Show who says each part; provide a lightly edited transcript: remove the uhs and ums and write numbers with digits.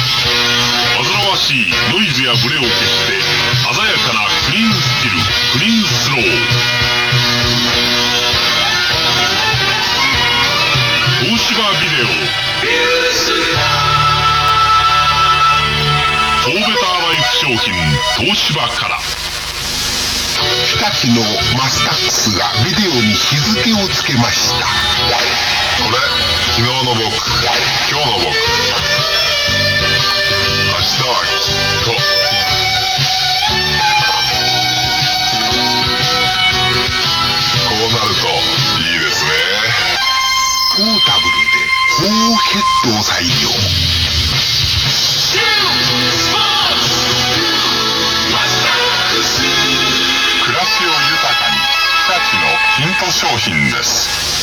Speaker 1: 煩わしいノイズやブレを消して鮮やかなクリーンスティル、クリーンスロー。東芝ビデオフォーベターライフ商品東芝から。
Speaker 2: 日立のマスタックスがビデオに日付をつけました。
Speaker 1: これ昨日の僕、今日の僕、明日はきっと。こうなるといいですね。
Speaker 2: ポータブルでホーヘッドを採用。
Speaker 1: 暮らしを豊かに、日立のヒント商品です。